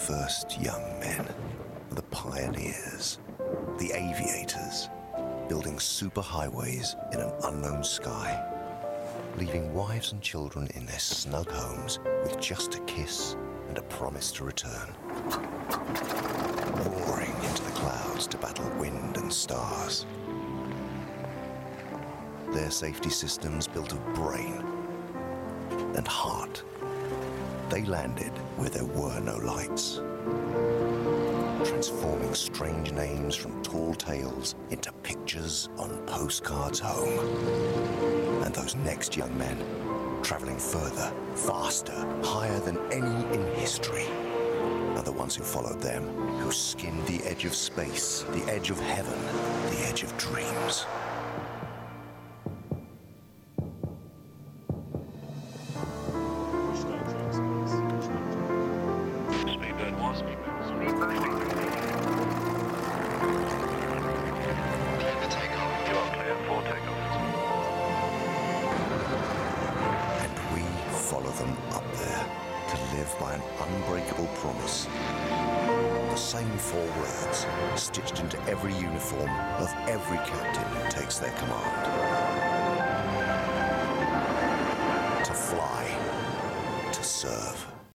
first young men, the pioneers, the aviators, building superhighways in an unknown sky, leaving wives and children in their snug homes with just a kiss and a promise to return. Roaring into the clouds to battle wind and stars. Their safety systems built of brain and heart. They landed where there were no lights, transforming strange names from tall tales into pictures on postcards home. And those next young men, traveling further, faster, higher than any in history, are the ones who followed them, who skinned the edge of space, the edge of heaven, the edge of dreams. Follow them up there to live by an unbreakable promise. The same 4 words stitched into every uniform of every captain who takes their command. To fly, to serve.